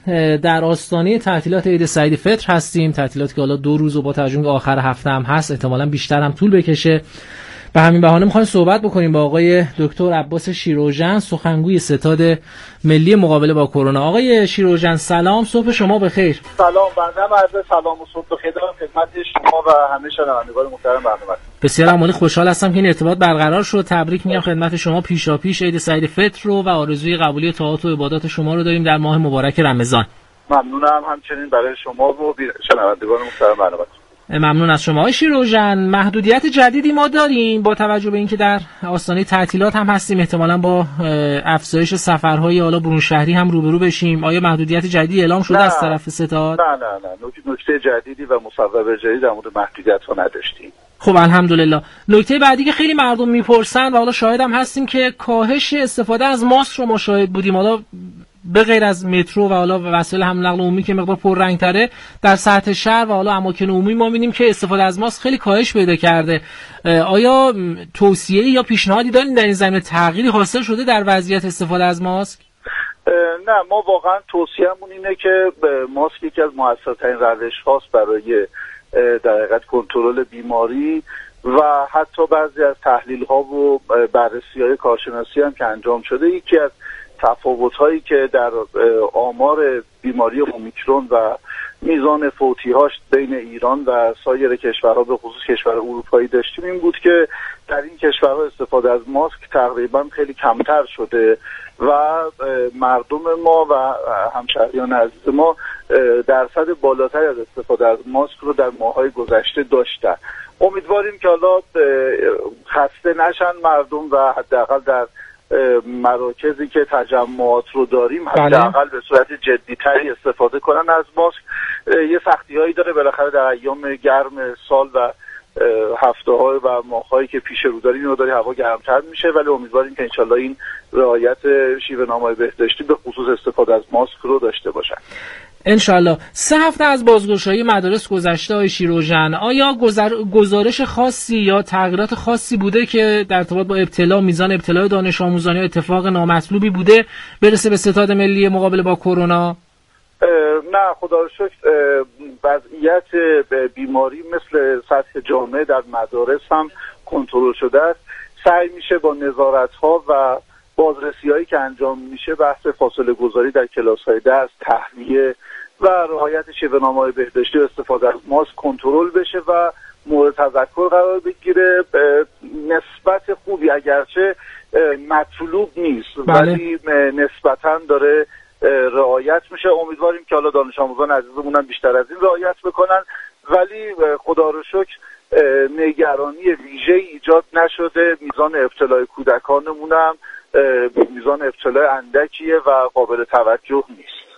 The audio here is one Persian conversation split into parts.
در آستانه تعطیلات عید سعید فطر هستیم، تعطیلاتی که حالا 2 روز و با توجه به آخر هفته هم هست احتمالاً بیشتر هم طول بکشه. به همین بهانه می‌خوایم صحبت بکنیم با آقای دکتر عباس شیروژن، سخنگوی ستاد ملی مقابله با کرونا. آقای شیروژن سلام، صبح شما بخیر. سلام، بنده عرض سلام و صبح بخیر دارم خدمت شما و همه شنوندگان محترم برنامه. بسیار عالی، خوشحال هستم که این ارتباط برقرار شد. تبریک میگم خدمت شما پیشاپیش عید سعید فطر رو و آرزوی قبولی طاعات و عبادات شما رو داریم در ماه مبارک رمضان. ممنونم همچنین برای شما و شنوندگان محترم برنامه. ممنون از شما. آقای شیروژن، محدودیت جدیدی ما داریم با توجه به اینکه در آستانه تعطیلات هم هستیم، احتمالاً با افزایش سفرهای حالا برون شهری هم روبرو بشیم. آیا محدودیت جدیدی اعلام شده از طرف ستاد؟ نه، نکته جدیدی و مصوب جدیدی در مورد محدودیت‌ها نداشتیم. خب الحمدلله. نکته بعدی که خیلی مردم میپرسن و حالا شاهد هم هستیم که کاهش استفاده از ماسک رو ما شاهد بودیم، حالا به غیر از مترو و حالا وسایل حمل و نقل عمومی که مقدار پررنگ‌تره، در سطح شهر و حالا اماکن عمومی ما می‌بینیم که استفاده از ماسک خیلی کاهش پیدا کرده. آیا توصیه‌ای یا پیشنهادی دارین در این زمینه، تغییری حاصل شده در وضعیت استفاده از ماسک؟ نه، ما واقعا توصیه‌مون اینه که ماسک یکی از موثرترین روش‌هاست برای در حقیقت کنترل بیماری و حتی بعضی از تحلیل‌ها و بررسی‌های کارشناسی هم که انجام شده، یکی از تفاوت‌هایی که در آمار بیماری اومیکرون و میزان فوتی‌هاش بین ایران و سایر کشورها به خصوص کشور اروپایی داشتیم این بود که در این کشورها استفاده از ماسک تقریبا خیلی کمتر شده و مردم ما و همشهریان عزیز ما درصد بالاتری از استفاده از ماسک رو در ماه‌های گذشته داشتن. امیدواریم که حالا خسته نشن مردم و حداقل در مراکزی که تجمعات رو داریم حداقل به صورت جدی‌تری استفاده کنن از ماسک. یه سختی‌هایی داره بالاخره در ایام گرم سال و هفته‌ها و ماه‌هایی که پیش رو داریم مقداری هوا گرمتر میشه، ولی امیدواریم که انشالله این رعایت شیوه‌نامه‌های بهداشتی به خصوص استفاده از ماسک رو داشته باشن. انشالله. 3 هفته از بازگشایی مدارس گذشته آقای شیروژن، آیا گزارش خاصی یا تغییرات خاصی بوده که در ارتباط با میزان ابتلا دانش آموزان یا اتفاق نامطلوبی بوده برسه به ستاد ملی مقابله با کرونا؟ نه، خدا رو شکر وضعیت بیماری مثل سطح جامعه در مدارس هم کنترل شده است. سعی میشه با نظارت‌ها و بازرسی‌هایی که انجام میشه بحث فاصله گذاری در کلاس‌های درس، تهویه و رعایت شیوه‌نامه‌های بهداشتی و استفاده از ماسک کنترل بشه و مورد تذکر قرار بگیره. نسبت خوبی اگرچه مطلوب نیست ولی نسبتاً داره رعایت میشه. امیدواریم که حالا دانش آموزان عزیزمون هم بیشتر از این رعایت بکنن، ولی خدا رو شکر نگرانی ویژه‌ای ایجاد نشده. میزان ابتلای کودکانمون هم میزان ابتلای اندکیه و قابل توجه نیست.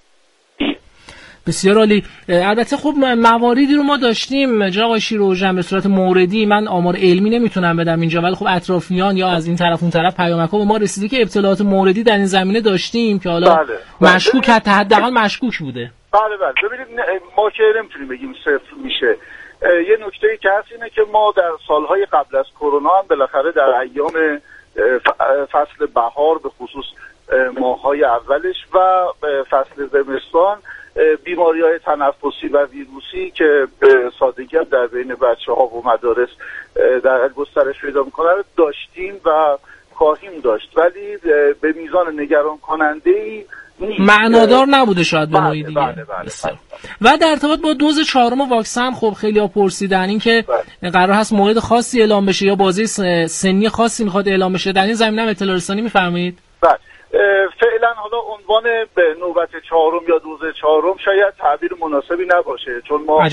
بسیار عالی. البته خب مواردی رو ما داشتیم جناب آقای شیروژن به صورت موردی، من آمار علمی نمیتونم بدم اینجا، ولی خب اطرافیان یا از این طرف اون طرف پیامک‌ها به ما رسیده که ابتلاعات موردی در این زمینه داشتیم که حالا مشکوک حداقل مشکوک بوده. بله ببینید ما که نمیتونیم بگیم صفر میشه. یه نکته‌ای که هست اینه که ما در سالهای قبل از کرونا هم بالاخره در ایام فصل بهار به خصوص ماه‌های اولش و فصل زمستان بیماری‌های تنفسی و ویروسی که سادگی در بین بچه‌ها و مدارس در گسترش پیدا می‌کنه داشتیم و خواهیم داشت، ولی به میزان نگران کننده‌ای معنادار نبوده شاید به نوعی دیگه. بله. و در ارتباط با دوز 4 واکسن خب خیلی‌ها پرسیدن این که قرار هست موعد خاصی اعلام بشه یا بازه سنی خاصی میخواد اعلام بشه، در این زمینه هم اطلاع رسانی می‌فرمایید؟ بله. فعلا حالا عنوان به نوبت 4 یا دوز 4 شاید تعبیر مناسبی نباشه، چون ما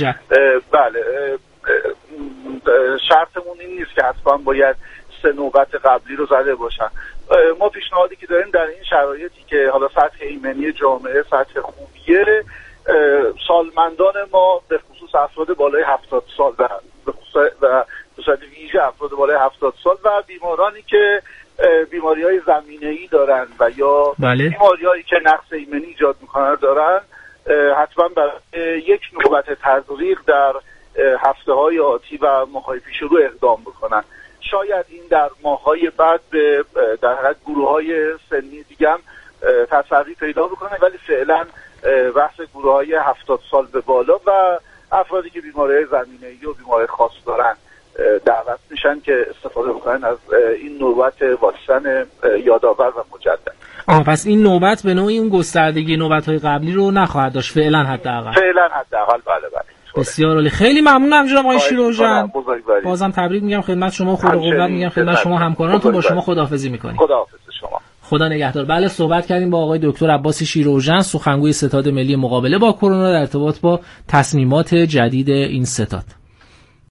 شرطمون این نیست که حتما باید 3 نوبت قبلی رو زده باشن. ما پیشنهادی که داریم در این شرایطی که حالا سطح ایمنی جامعه سطح خوبیه، سالمندان ما به خصوص افراد بالای 70 سال و به صورت ویژه افراد بالای 70 سال و بیمارانی که بیماری‌های زمینه‌ای دارن و یا بیماری‌هایی که نقص ایمنی ایجاد می‌کنن دارن، حتما برای یک نوبت تزریق در هفته‌های آتی و ماه‌های پیش رو اقدام بکنن. شاید این در ماه‌های بعد در حقیقت گروه‌های سنی دیگه هم تصویر پیدا بکنه، ولی فعلا بحث گروه‌های 70 سال به بالا و افرادی که بیماری‌های زمینه‌ای و بیماری خاص دارن دعوت میشن که استفاده بکنن از این نوبت واکسن یادآور و مجدد. پس این نوبت به نوعی اون گستردگی نوبت‌های قبلی رو نخواهد داشت فعلا حداقل. بله. بسیار عالی. خیلی ممنونم جناب آقای شیروژن. بازم تبریک میگم خدمت شما، خدا قوت میگم خدمت شما، همکارانتون. با شما خداحافظی میکنیم. خداحافظ شما. خدا نگهدار. بله، صحبت کردیم با آقای دکتر عباس شیروژن، سخنگوی ستاد ملی مقابله با کرونا در ارتباط با تصمیمات جدید این ستاد.